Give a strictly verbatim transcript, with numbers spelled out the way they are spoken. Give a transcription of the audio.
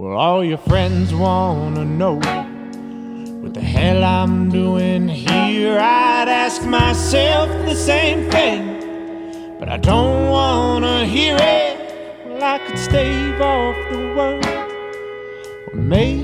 Well, all your friends wanna know what the hell I'm doing here. I'd ask myself the same thing, but I don't wanna hear it. Well, I could stave off the world, or maybe